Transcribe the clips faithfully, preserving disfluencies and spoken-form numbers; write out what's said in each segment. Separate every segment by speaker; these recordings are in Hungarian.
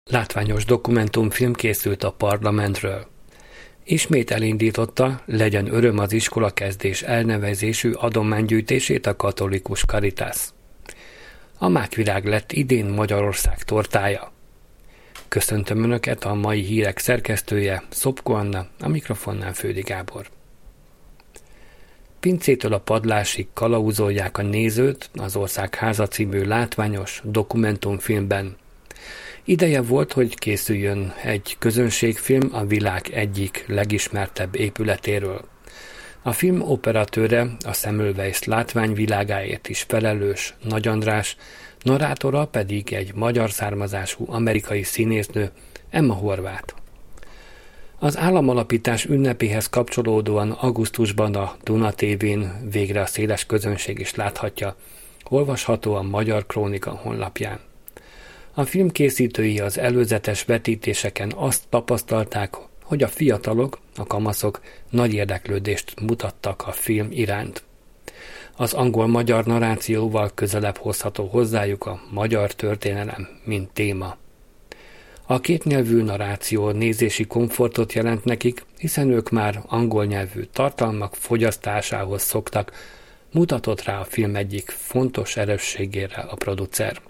Speaker 1: Látványos dokumentumfilm készült a parlamentről. Ismét elindította Legyen öröm az iskolakezdés elnevezésű adománygyűjtését a Katolikus Caritas. A mákvirág lett idén Magyarország tortája. Köszöntöm Önöket, a mai hírek szerkesztője, Szopko Anna, a mikrofonnál Fődi Gábor. Pincétől a padlásig kalauzolják a nézőt az Ország háza című látványos dokumentumfilmben. Ideje volt, hogy készüljön egy közönségfilm a világ egyik legismertebb épületéről. A film operatőre, a Semmelweis látványvilágáért is felelős Nagy András, narrátora pedig egy magyar származású amerikai színésznő, Emma Horváth. Az államalapítás ünnepéhez kapcsolódóan augusztusban a Duna té vén végre a széles közönség is láthatja, olvasható a Magyar Krónika honlapján. A film készítői az előzetes vetítéseken azt tapasztalták, hogy a fiatalok, a kamaszok nagy érdeklődést mutattak a film iránt. Az angol-magyar narrációval közelebb hozható hozzájuk a magyar történelem, mint téma. A kétnyelvű narráció nézési komfortot jelent nekik, hiszen ők már angol nyelvű tartalmak fogyasztásához szoktak, mutatott rá a film egyik fontos erősségére a producer.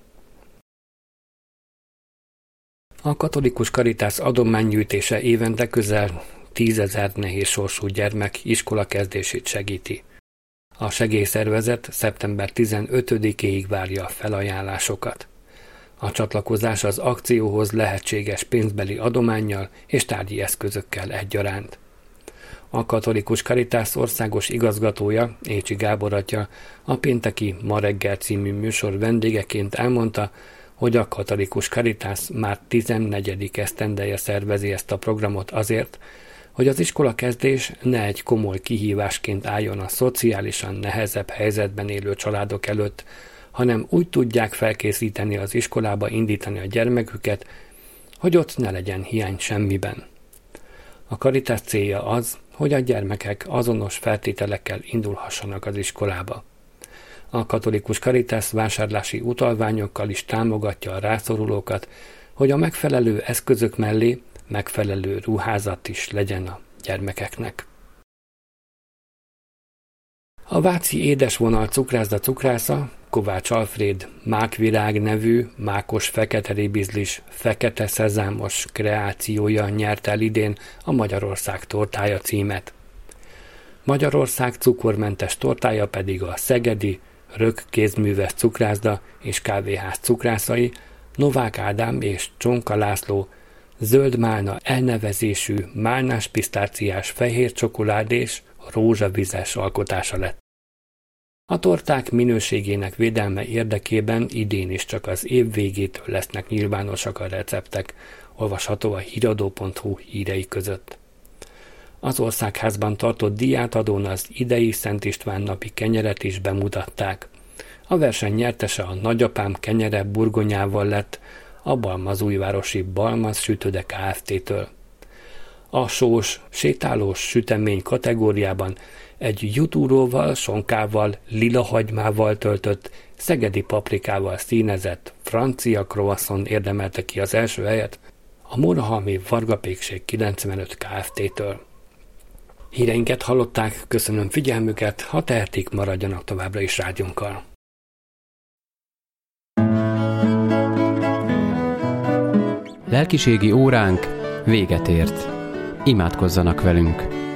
Speaker 1: A Katolikus Caritas adománygyűjtése évente közel tízezer nehéz sorsú gyermek iskolakezdését segíti. A segélyszervezet szeptember tizenötödikéig várja a felajánlásokat. A csatlakozás az akcióhoz lehetséges pénzbeli adománnyal és tárgyi eszközökkel egyaránt. A Katolikus Caritas országos igazgatója, Écsi Gábor atya, a pénteki Ma reggel című műsor vendégeként elmondta, hogy a Katolikus Caritas már tizennegyedik esztendeje szervezi ezt a programot azért, hogy az iskolakezdés ne egy komoly kihívásként álljon a szociálisan nehezebb helyzetben élő családok előtt, hanem úgy tudják felkészíteni az iskolába indítani a gyermeküket, hogy ott ne legyen hiány semmiben. A Caritas célja az, hogy a gyermekek azonos feltételekkel indulhassanak az iskolába. A Katolikus Caritas vásárlási utalványokkal is támogatja a rászorulókat, hogy a megfelelő eszközök mellé megfelelő ruházat is legyen a gyermekeknek. A váci édesvonal cukrászda cukrásza, Kovács Alfréd mákvirág nevű mákos fekete ribizlis, fekete szezámos kreációja nyert el idén a Magyarország tortája címet. Magyarország cukormentes tortája pedig a szegedi Rök kézműves cukrászda és kávéház cukrászai, Novák Ádám és Csonka László zöld málna elnevezésű málnás pisztáciás fehér csokoládés rózsavizes alkotása lett. A torták minőségének védelme érdekében idén is csak az év végétől lesznek nyilvánosak a receptek, olvasható a híradó pont hu hírei között. Az Országházban tartott díjátadón az idei Szent István napi kenyeret is bemutatták. A verseny nyertese a Nagyapám kenyere burgonyával lett a Balmazújvárosi Balmaz Sütőde Kft-től. A sós, sétálós sütemény kategóriában egy jutúróval, sonkával, lilahagymával töltött, szegedi paprikával színezett francia croissant érdemelte ki az első helyet a Murahalmi Varga Pékség kilencvenöt Kft-től. Híreinket hallották, köszönöm figyelmüket, ha tehetik, maradjanak továbbra is rádiónkkal.
Speaker 2: Lelkiségi óránk véget ért. Imádkozzanak velünk!